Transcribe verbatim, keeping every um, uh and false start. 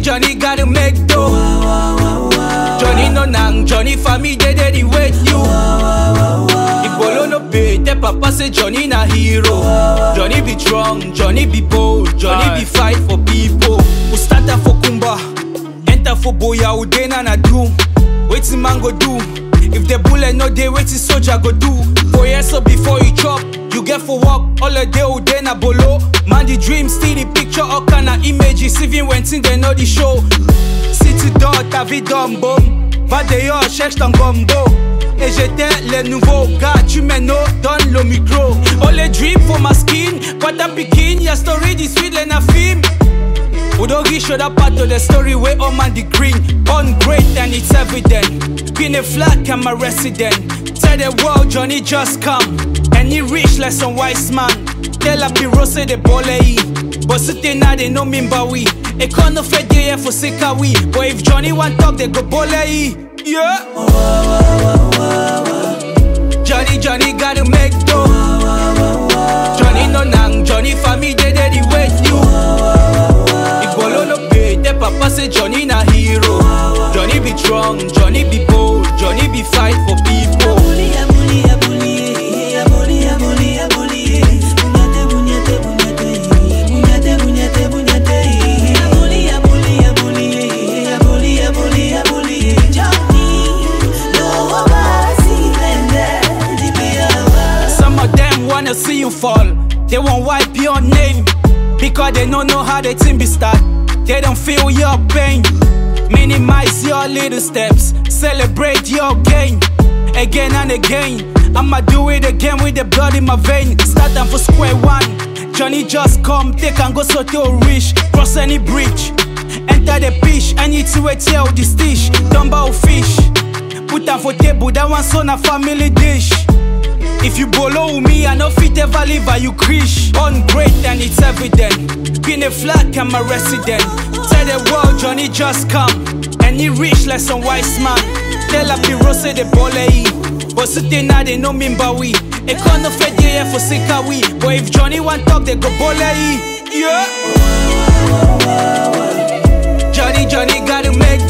Johnny gotta make dough. Johnny no nang, Johnny family they they wait you. If Bolo no pay, tell papa say Johnny na hero. Johnny be strong, Johnny be bold, Johnny be fight for people. Who start for Kumba, enter for Boya, who dey na do. Wetin man go do? If the bullet no dey, wetin soldier go do? For years so before you chop, you get for work, all the day who dey na bolo. Man the dream, still the picture, all kind of images, even when things they know the show. City d'or, ta vie d'ombo, va d'ailleurs, cherche ton gombo. Et j'étais le nouveau gars, tu m'éno, donne le micro. All the dream for my skin, but I'm picking, ya story this sweet like a film. Udogi showed up part of the story where all man the green. Born great and it's evident. Been a flag, I'm a resident. Tell the world Johnny just come. And he rich like some wise man. Tell a piro say the bole. But sitting now they know me we. A corner fed day for sika we. But if Johnny want talk they go bole. Yeah. Johnny, Johnny gotta make dough. Johnny no nang, Johnny family they they wait you. If Bolo no pay, tell papa say Johnny na hero. Johnny be strong, Johnny be bold, Johnny be fight for people. Some of them wanna see you fall, they won't wipe your name. Because they don't know how the team be start. They don't feel your pain. Minimize your little steps. Celebrate your gain. Again and again. I'ma do it again with the blood in my vein. Start them for square one. Johnny just come, take and go so to rich. Cross any bridge. Enter the pitch. I need to wait here this dish. Dumbo fish. Put them for table. That one son a family dish. If you bolo me, I no fit ever leave her, you krish. Born great and it's evident. Been a flag, I'm a resident. Tell the world Johnny just come. And he rich like some wise man. Tell a piro say the bole. But sitting now they know me we. A corner fed day for sika we. But if Johnny want talk they go bole. Yeah. Johnny, Johnny gotta make